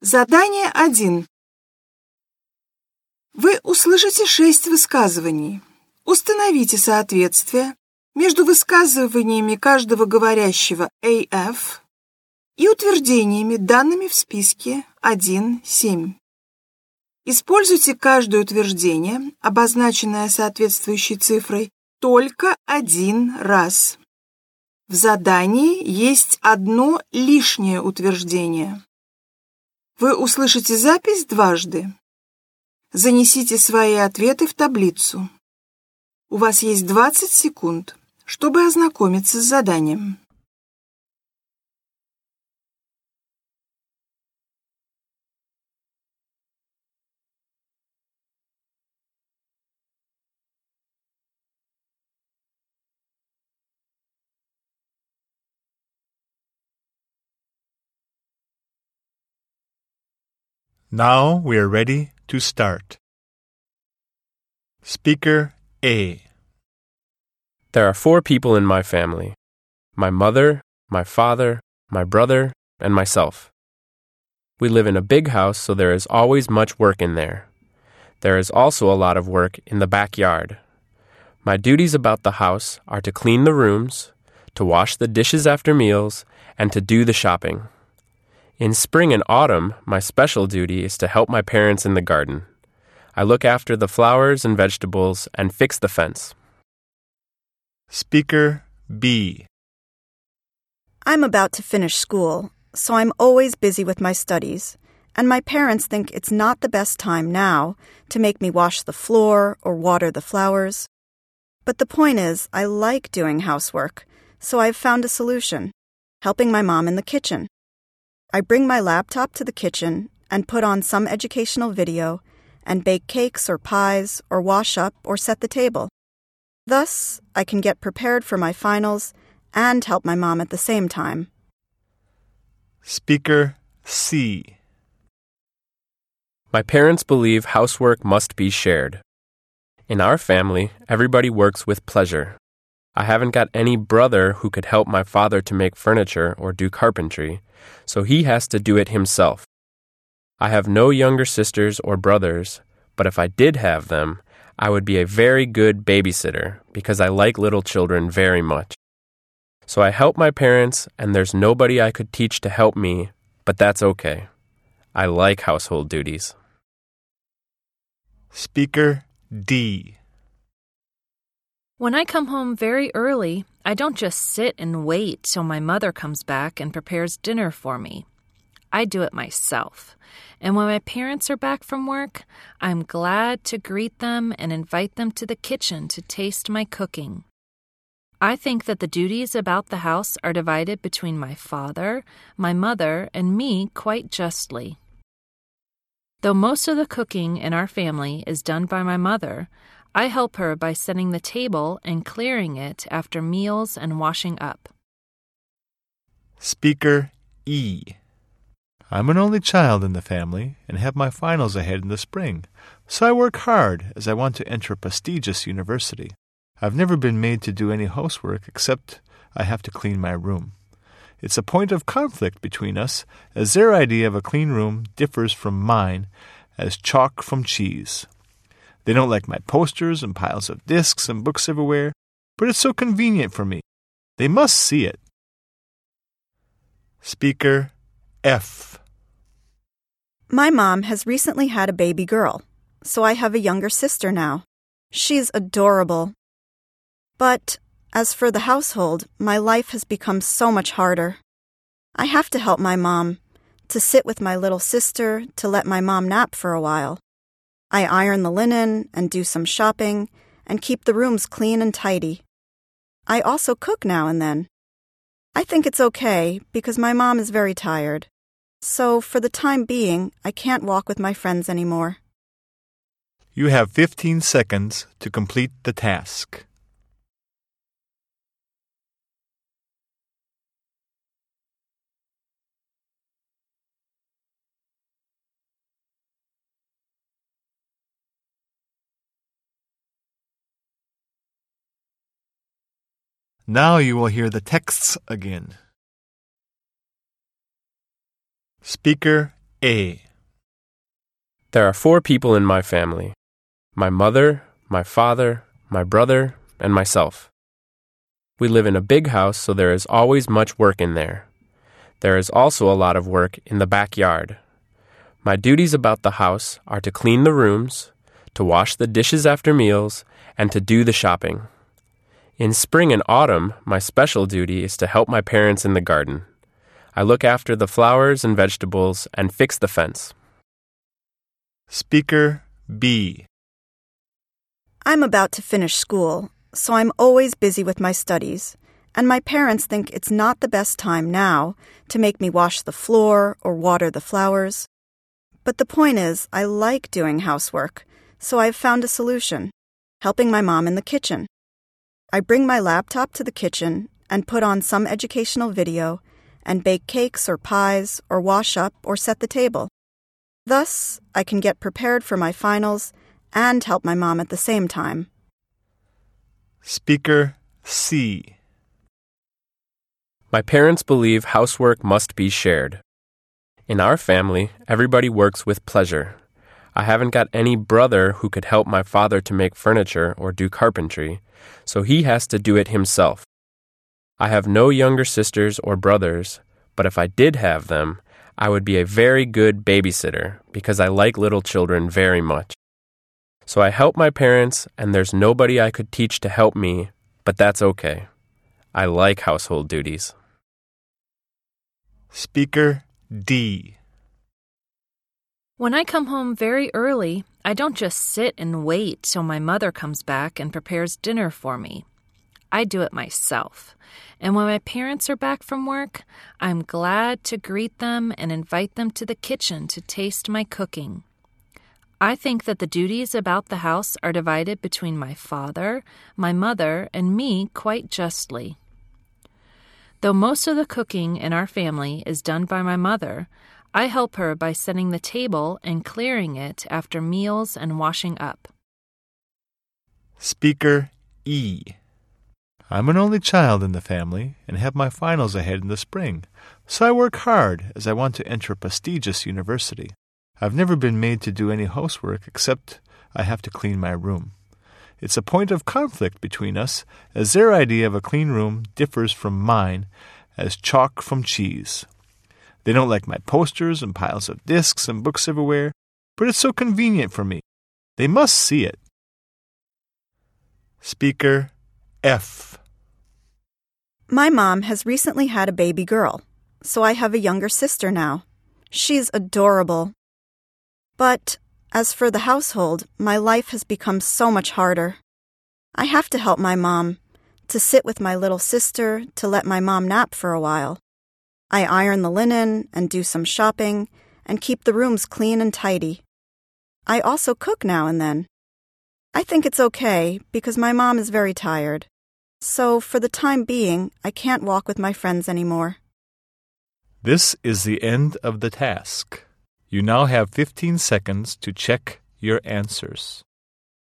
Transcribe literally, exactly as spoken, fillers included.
Задание один. Вы услышите шесть высказываний. Установите соответствие между высказываниями каждого говорящего эй эф и утверждениями, данными в списке один семь. Используйте каждое утверждение, обозначенное соответствующей цифрой, только один раз. В задании есть одно лишнее утверждение. Вы услышите запись дважды. Занесите свои ответы в таблицу. У вас есть двадцать секунд, чтобы ознакомиться с заданием. Now we are ready to start. Speaker A. There are four people in my family: my mother, my father, my brother, and myself. We live in a big house, so there is always much work in there. There is also a lot of work in the backyard. My duties about the house are to clean the rooms, to wash the dishes after meals, and to do the shopping. In spring and autumn, my special duty is to help my parents in the garden. I look after the flowers and vegetables and fix the fence. Speaker B. I'm about to finish school, so I'm always busy with my studies, and my parents think it's not the best time now to make me wash the floor or water the flowers. But the point is, I like doing housework, so I've found a solution: helping my mom in the kitchen. I bring my laptop to the kitchen and put on some educational video and bake cakes or pies or wash up or set the table. Thus, I can get prepared for my finals and help my mom at the same time. Speaker C. My parents believe housework must be shared. In our family, everybody works with pleasure. I haven't got any brother who could help my father to make furniture or do carpentry, so he has to do it himself. I have no younger sisters or brothers, but if I did have them, I would be a very good babysitter because I like little children very much. So I help my parents, and there's nobody I could teach to help me, but that's okay. I like household duties. Speaker D. When I come home very early, I don't just sit and wait till my mother comes back and prepares dinner for me. I do it myself. And when my parents are back from work, I'm glad to greet them and invite them to the kitchen to taste my cooking. I think that the duties about the house are divided between my father, my mother, and me quite justly. Though most of the cooking in our family is done by my mother, I help her by setting the table and clearing it after meals and washing up. Speaker E. I'm an only child in the family and have my finals ahead in the spring, so I work hard as I want to enter a prestigious university. I've never been made to do any housework except I have to clean my room. It's a point of conflict between us, as their idea of a clean room differs from mine as chalk from cheese. They don't like my posters and piles of discs and books everywhere, but it's so convenient for me. They must see it. Speaker F. My mom has recently had a baby girl, so I have a younger sister now. She's adorable. But as for the household, my life has become so much harder. I have to help my mom, to sit with my little sister, to let my mom nap for a while. I iron the linen and do some shopping and keep the rooms clean and tidy. I also cook now and then. I think it's okay because my mom is very tired. So for the time being, I can't walk with my friends anymore. You have fifteen seconds to complete the task. Now you will hear the texts again. Speaker A. There are four people in my family: my mother, my father, my brother, and myself. We live in a big house, so there is always much work in there. There is also a lot of work in the backyard. My duties about the house are to clean the rooms, to wash the dishes after meals, and to do the shopping. In spring and autumn, my special duty is to help my parents in the garden. I look after the flowers and vegetables and fix the fence. Speaker B. I'm about to finish school, so I'm always busy with my studies, and my parents think it's not the best time now to make me wash the floor or water the flowers. But the point is, I like doing housework, so I've found a solution: helping my mom in the kitchen. I bring my laptop to the kitchen and put on some educational video and bake cakes or pies or wash up or set the table. Thus, I can get prepared for my finals and help my mom at the same time. Speaker C. My parents believe housework must be shared. In our family, everybody works with pleasure. I haven't got any brother who could help my father to make furniture or do carpentry, so he has to do it himself. I have no younger sisters or brothers, but if I did have them, I would be a very good babysitter because I like little children very much. So I help my parents, and there's nobody I could teach to help me, but that's okay. I like household duties. Speaker D. When I come home very early, I don't just sit and wait till my mother comes back and prepares dinner for me. I do it myself. And when my parents are back from work, I'm glad to greet them and invite them to the kitchen to taste my cooking. I think that the duties about the house are divided between my father, my mother, and me quite justly. Though most of the cooking in our family is done by my mother, I help her by setting the table and clearing it after meals and washing up. Speaker E. I'm an only child in the family and have my finals ahead in the spring, so I work hard as I want to enter a prestigious university. I've never been made to do any housework except I have to clean my room. It's a point of conflict between us, as their idea of a clean room differs from mine as chalk from cheese. They don't like my posters and piles of discs and books everywhere, but it's so convenient for me. They must see it. Speaker F. My mom has recently had a baby girl, so I have a younger sister now. She's adorable. But as for the household, my life has become so much harder. I have to help my mom, to sit with my little sister, to let my mom nap for a while. I iron the linen and do some shopping and keep the rooms clean and tidy. I also cook now and then. I think it's okay because my mom is very tired. So for the time being, I can't walk with my friends anymore. This is the end of the task. You now have fifteen seconds to check your answers.